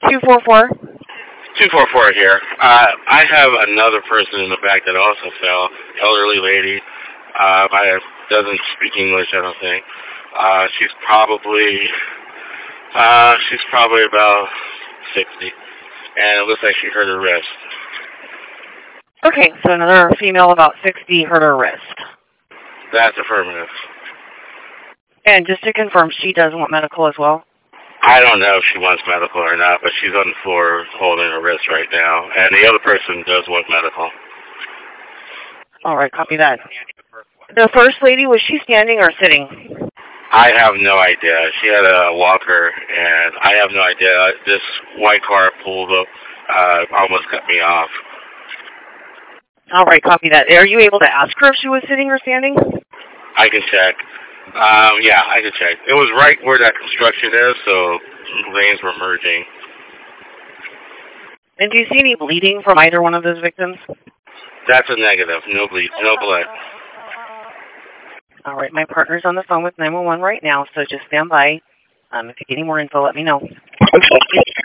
244. 244 here. I have another person in the back that also fell. Elderly lady. Doesn't speak English, I don't think. She's probably about 60, and it looks like she hurt her wrist. Okay, so another female about 60 hurt her wrist. That's affirmative. And just to confirm, she does want medical as well? I don't know if she wants medical or not, but she's on the floor holding her wrist right now, and the other person does want medical. All right, copy that. The first lady, was she standing or sitting? I have no idea. She had a walker, and I have no idea. This white car pulled up, almost cut me off. All right, copy that. Are you able to ask her if she was sitting or standing? I can check. Yeah, I can check. It was right where that construction is, so lanes were merging. And do you see any bleeding from either one of those victims? That's a negative. No blood. All right, my partner's on the phone with 911 right now, so just stand by. If you get any more info, let me know.